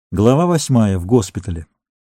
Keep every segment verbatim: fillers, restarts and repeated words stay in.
Глава восьмая. В госпитале.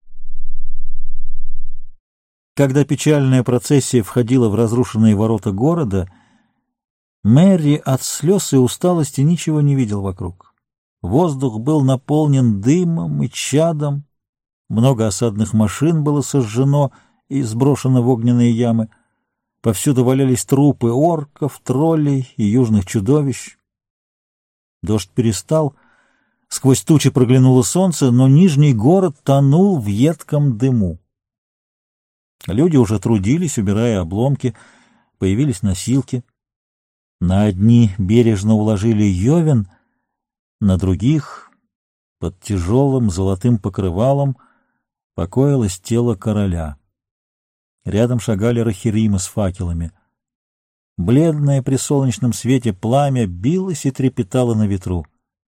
Когда печальная процессия входила в разрушенные ворота города, Мэри от слез и усталости ничего не видел вокруг. Воздух был наполнен дымом и чадом, много осадных машин было сожжено и сброшено в огненные ямы, повсюду валялись трупы орков, троллей и южных чудовищ. Дождь перестал, сквозь тучи проглянуло солнце, но нижний город тонул в едком дыму. Люди уже трудились, убирая обломки, появились носилки. На одни бережно уложили Йовен, на других, под тяжелым золотым покрывалом, покоилось тело короля. Рядом шагали рахиримы с факелами. Бледное при солнечном свете пламя билось и трепетало на ветру.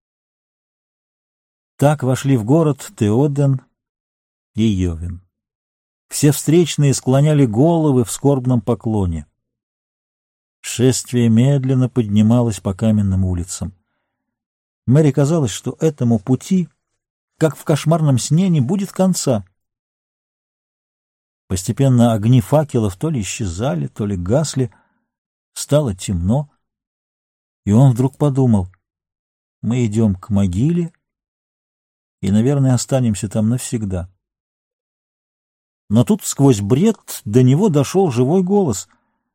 Так вошли в город Теоден и Йовен. Все встречные склоняли головы в скорбном поклоне. Шествие медленно поднималось по каменным улицам. Мэри казалось, что этому пути, как в кошмарном сне, не будет конца. Постепенно огни факелов то ли исчезали, то ли гасли, стало темно, и он вдруг подумал: мы идем к могиле и, наверное, останемся там навсегда. Но тут сквозь бред до него дошел живой голос.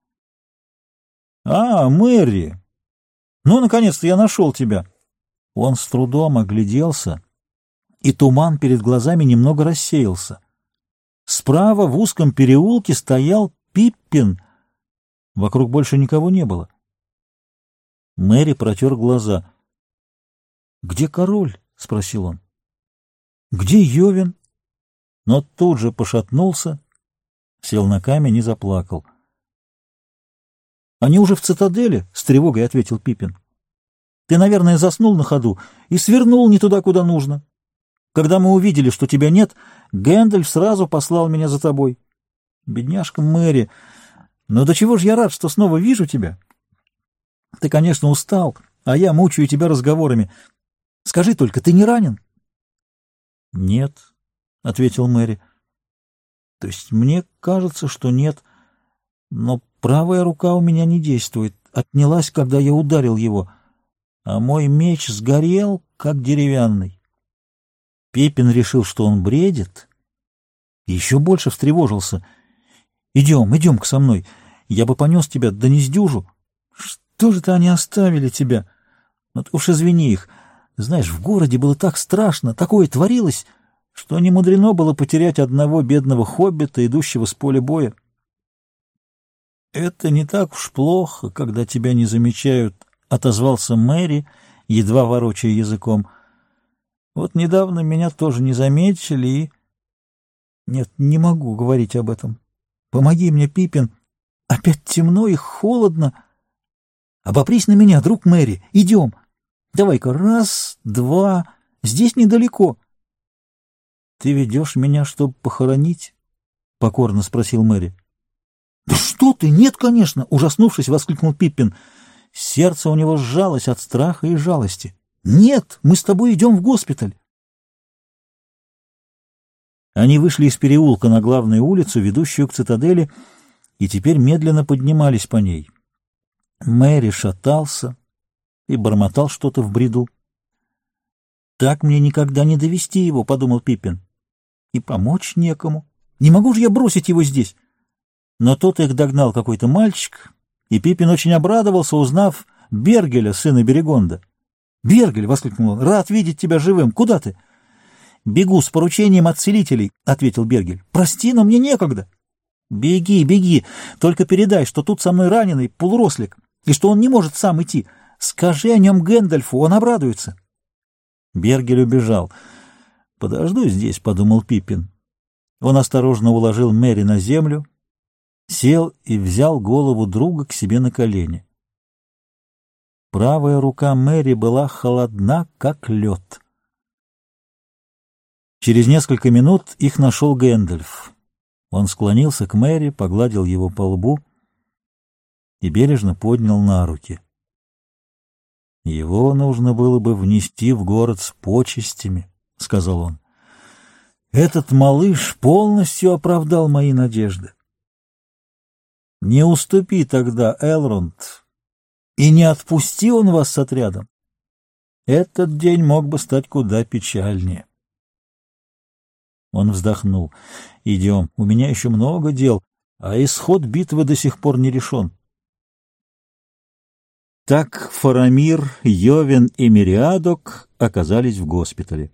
«А, Мэри! Ну, наконец-то я нашел тебя!» Он с трудом огляделся, и туман перед глазами немного рассеялся. Справа в узком переулке стоял Пиппин. Вокруг больше никого не было. Мэри протер глаза. «Где король?» — спросил он. «Где Йовен?» Но тут же пошатнулся, сел на камень и заплакал. «Они уже в цитадели?» — с тревогой ответил Пиппин. «Ты, наверное, заснул на ходу и свернул не туда, куда нужно. Когда мы увидели, что тебя нет, Гэндальф сразу послал меня за тобой. Бедняжка Мэри, но до чего ж я рад, что снова вижу тебя. Ты, конечно, устал, а я мучаю тебя разговорами. Скажи только, ты не ранен?» «Нет», — ответил Мэри. «То есть мне кажется, что нет, но правая рука у меня не действует, отнялась, когда я ударил его, а мой меч сгорел, как деревянный». Пиппин решил, что он бредит, и еще больше встревожился. «Идем, идем-ка со мной, я бы понес тебя, да не сдюжу. Что же-то они оставили тебя? Вот уж извини их. Знаешь, в городе было так страшно, такое творилось, что не мудрено было потерять одного бедного хоббита, идущего с поля боя». «Это не так уж плохо, когда тебя не замечают», — отозвался Мэри, едва ворочая языком. «Вот недавно меня тоже не заметили и...» «Нет, не могу говорить об этом. Помоги мне, Пиппин. Опять темно и холодно. Обопрись на меня, друг Мэри. Идем. Давай-ка раз, два. Здесь недалеко». «Ты ведешь меня, чтобы похоронить?» — покорно спросил Мэри. «Да что ты! Нет, конечно!» — ужаснувшись, воскликнул Пиппин. Сердце у него сжалось от страха и жалости. «Нет, мы с тобой идем в госпиталь». Они вышли из переулка на главную улицу, ведущую к цитадели, и теперь медленно поднимались по ней. Мэри шатался и бормотал что-то в бреду. «Так мне никогда не довести его», — подумал Пиппин. «И помочь некому. Не могу же я бросить его здесь». Но тут их догнал какой-то мальчик, и Пиппин очень обрадовался, узнав Бергеля, сына Берегонда. «Бергель!» — воскликнул он. «Рад видеть тебя живым. Куда ты?» «Бегу с поручением от целителей», — ответил Бергель. «Прости, но мне некогда». «Беги, беги. Только передай, что тут со мной раненый полурослик, и что он не может сам идти. Скажи о нем Гэндальфу, он обрадуется». Бергель убежал. «Подожду здесь», — подумал Пиппин. Он осторожно уложил Мэри на землю, сел и взял голову друга к себе на колени. Правая рука Мэри была холодна, как лед. Через несколько минут их нашел Гэндальф. Он склонился к Мэри, погладил его по лбу и бережно поднял на руки. Его нужно было бы внести в город с почестями, сказал он. Этот малыш полностью оправдал мои надежды. Не уступи тогда, Элронд, и не отпусти он вас с отрядом. Этот день мог бы стать куда печальнее. Он вздохнул. Идем, у меня еще много дел, а исход битвы до сих пор не решен. Так Фарамир, Йовен и Мириадок оказались в госпитале.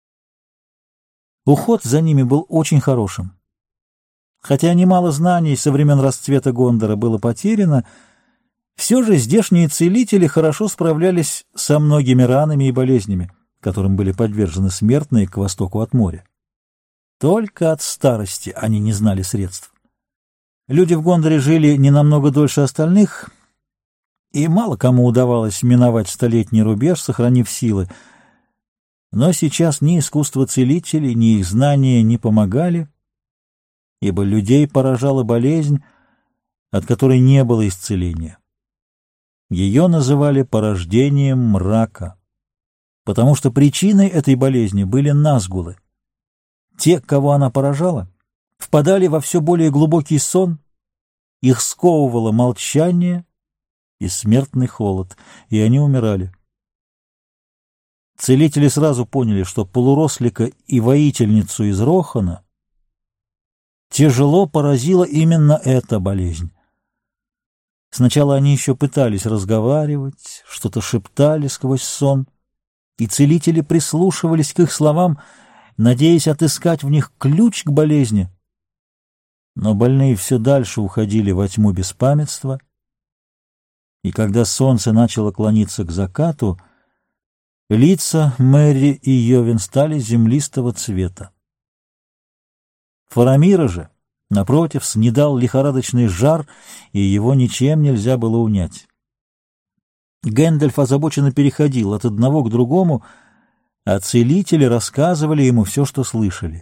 Уход за ними был очень хорошим. Хотя немало знаний со времен расцвета Гондора было потеряно, все же здешние целители хорошо справлялись со многими ранами и болезнями, которым были подвержены смертные к востоку от моря. Только от старости они не знали средств. Люди в Гондоре жили не намного дольше остальных, и мало кому удавалось миновать столетний рубеж, сохранив силы. Но сейчас ни искусство целителей, ни их знания не помогали, ибо людей поражала болезнь, от которой не было исцеления. Ее называли порождением мрака, потому что причиной этой болезни были назгулы. Те, кого она поражала, впадали во все более глубокий сон, их сковывало молчание и смертный холод, и они умирали. Целители сразу поняли, что полурослика и воительницу из Рохана тяжело поразила именно эта болезнь. Сначала они еще пытались разговаривать, что-то шептали сквозь сон, и целители прислушивались к их словам, надеясь отыскать в них ключ к болезни. Но больные все дальше уходили во тьму беспамятства, и когда солнце начало клониться к закату, лица Мэри и Йовен стали землистого цвета. Фарамира же, напротив, снедал лихорадочный жар, и его ничем нельзя было унять. Гэндальф озабоченно переходил от одного к другому, а целители рассказывали ему все, что слышали.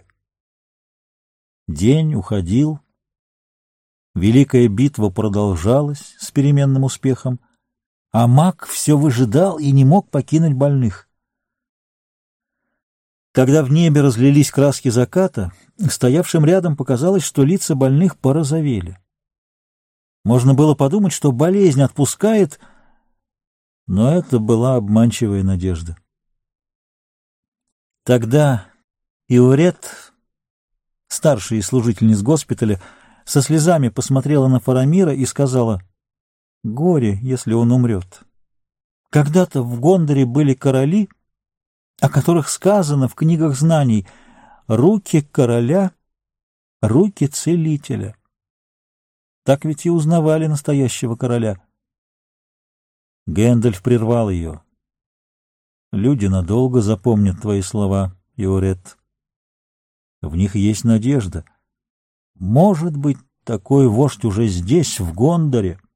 День уходил, великая битва продолжалась с переменным успехом, а маг все выжидал и не мог покинуть больных. Когда в небе разлились краски заката, стоявшим рядом показалось, что лица больных порозовели. Можно было подумать, что болезнь отпускает, но это была обманчивая надежда. Тогда Иорет, старшая из служительниц госпиталя, со слезами посмотрела на Фарамира и сказала: «Горе, если он умрет. Когда-то в Гондоре были короли, о которых сказано в книгах знаний: руки короля, руки целителя. Так ведь и узнавали настоящего короля». Гэндальф прервал ее. «Люди надолго запомнят твои слова, Иорет. В них есть надежда. Может быть, такой вождь уже здесь, в Гондоре».